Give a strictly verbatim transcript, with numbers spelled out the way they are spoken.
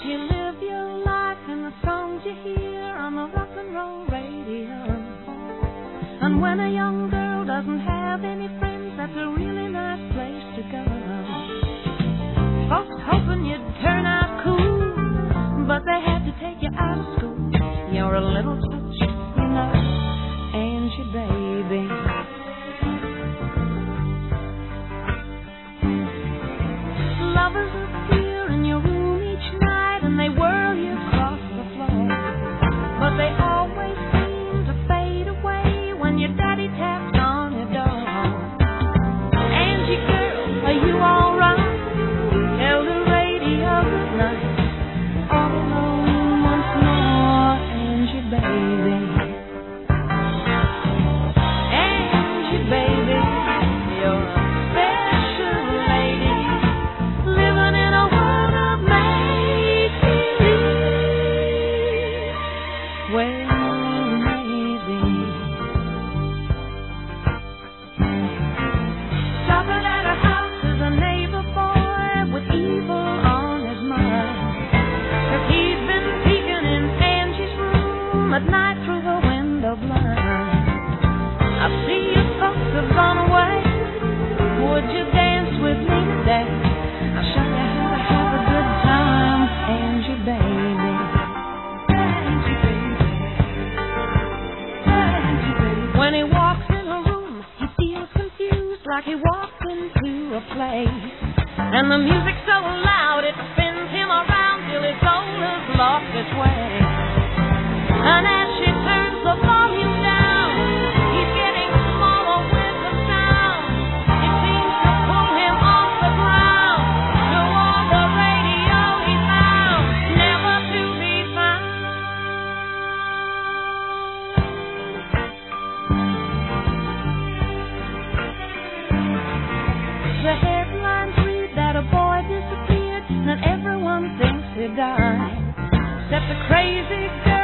You live your life in the songs you hear on the rock and roll radio. And when a young girl doesn't have any friends, that's a really nice place to go. Folks hoping you'd turn out cool, but they had to take you out of school. You're a little touch, you know, Angie, baby. Lovers appear in your room each night and they whirl you across the floor, but they always seem to fade away when your daddy taps on your door. Angie, girl, are you alright? Tell the radio good night. All alone once more, Angie, baby. Angie, baby, you're a special lady, living in a world of make-believe. Well, maybe. Stopping at her house is a neighbor boy with evil on his mind, 'cause he's been peeking in Angie's room at night through the window blind. I see you folks have gone away. Would you dance with me today? I'll show you how to have a good time, Angie, baby. Angie, baby. Angie, baby. When he walks in her room, he feels confused, like he walked into a place. And the music's so loud it spins him around till his soul has lost its way. And as she turns the volume down, he's getting smaller with the sound. It seems to pull him off the ground. No on the radio he's found, never to be found. The headlines read that a boy disappeared, and everyone thinks he died, except the crazy girl